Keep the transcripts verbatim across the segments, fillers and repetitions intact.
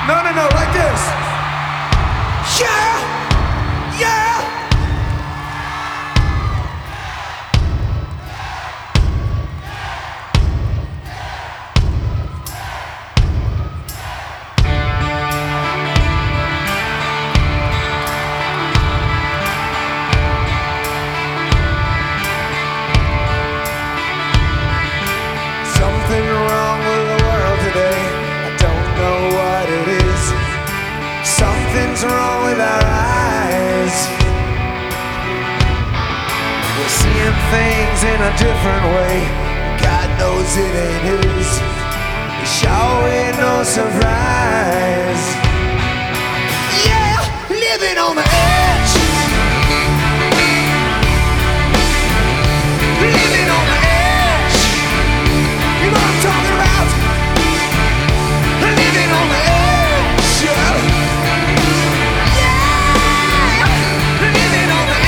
No, no, no, like this. Yeah, yeah. Something wrong with the world today. I don't know what it is. Something's wrong with our eyes. We're seeing things in a different way. God knows it ain't his. It's sure ain't no surprise. Yeah, living on the edge. Living on the edge. You know what I'm talking about? Living on the edge. Yeah. Living on the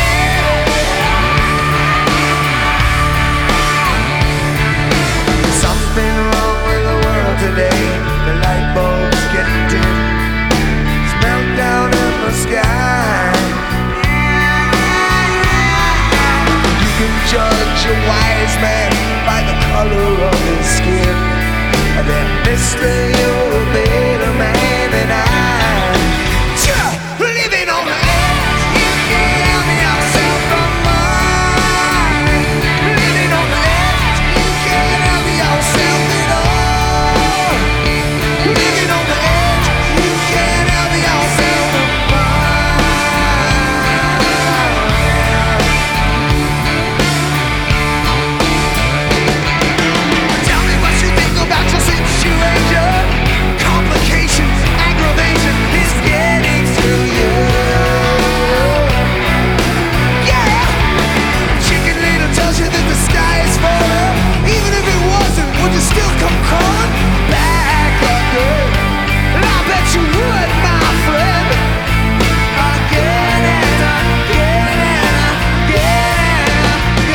edge. Something wrong with the world today. The light bulbs getting dim. It's meltdown in the sky. You can judge a wise man by the color of his skin. And then, mister, you're a better man than I. Yeah, living on the edge. You can't help yourself from mine. Living on the edge. You can't help yourself at all. Living on the edge. You can't help yourself from mine. Tell me what you think about your situation. Complication, aggravation is getting to you. Yeah! Chicken Little tells you that the sky is falling. Even if it wasn't, would you still come crawling back again? And I bet you would, my friend. Again and again and again and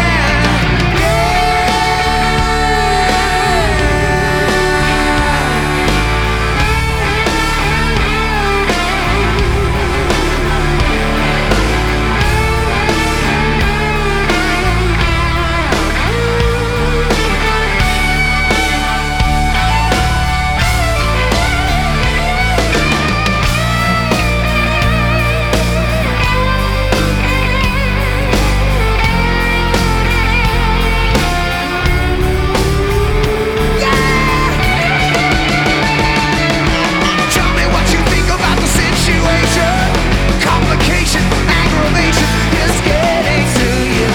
Tell me what you think about the situation. Complication, aggravation is getting to you.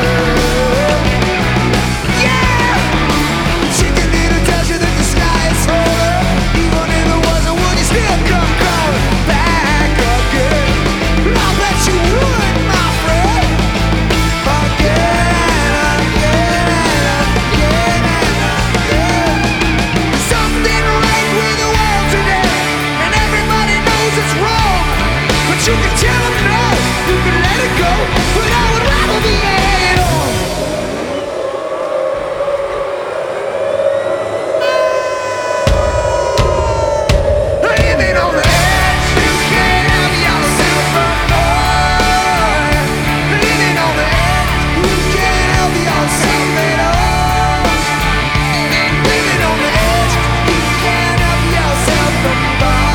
Yeah! Chicken Little tells you that the sky is falling. Even if it wasn't, would you still come crawling back again? I bet you would, my friend. Again and again and again and again. Something right with the world today, and everybody knows it's wrong. But you can tell them no, you can let it go, but I would rather be hanging on. Living on the edge, you can't help yourself from more. Living on the edge, you can't help yourself at all. Living on the edge, you can't help yourself from more.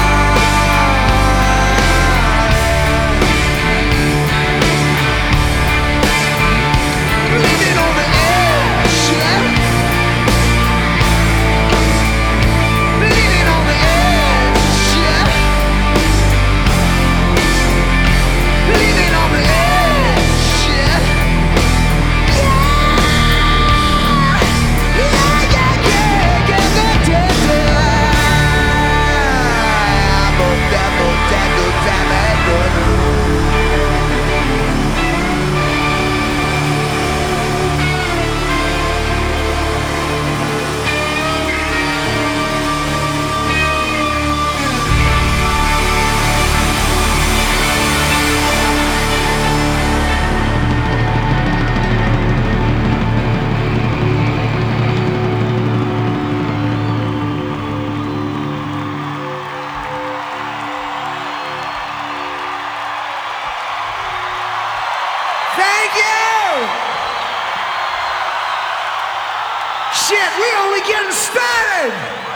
Shit, we only getting started!